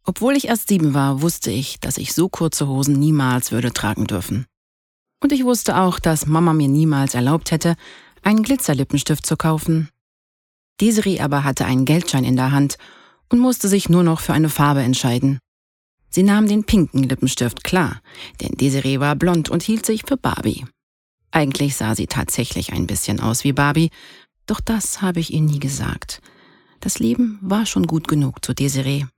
Obwohl ich erst 7 war, wusste ich, dass ich so kurze Hosen niemals würde tragen dürfen. Und ich wusste auch, dass Mama mir niemals erlaubt hätte, einen Glitzerlippenstift zu kaufen. Desiree aber hatte einen Geldschein in der Hand und musste sich nur noch für eine Farbe entscheiden. Sie nahm den pinken Lippenstift, klar, denn Desiree war blond und hielt sich für Barbie. Eigentlich sah sie tatsächlich ein bisschen aus wie Barbie, doch das habe ich ihr nie gesagt. Das Leben war schon gut genug zu Desiree.